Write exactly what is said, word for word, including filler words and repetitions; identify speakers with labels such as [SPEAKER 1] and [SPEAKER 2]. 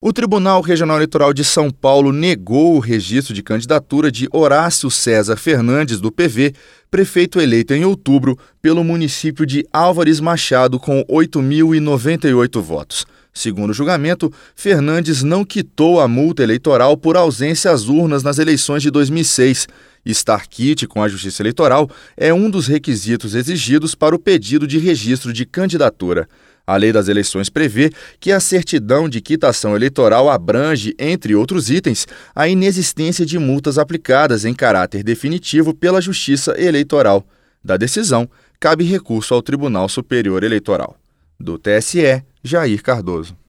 [SPEAKER 1] O Tribunal Regional Eleitoral de São Paulo negou o registro de candidatura de Horácio César Fernandes, do P V, prefeito eleito em outubro pelo município de Álvares Machado, com oito mil e noventa e oito votos. Segundo o julgamento, Fernandes não quitou a multa eleitoral por ausência às urnas nas eleições de dois mil e seis. Estar quite com a Justiça Eleitoral é um dos requisitos exigidos para o pedido de registro de candidatura. A Lei das Eleições prevê que a certidão de quitação eleitoral abrange, entre outros itens, a inexistência de multas aplicadas em caráter definitivo pela Justiça Eleitoral. Da decisão, cabe recurso ao Tribunal Superior Eleitoral. Do T S E, Jair Cardoso.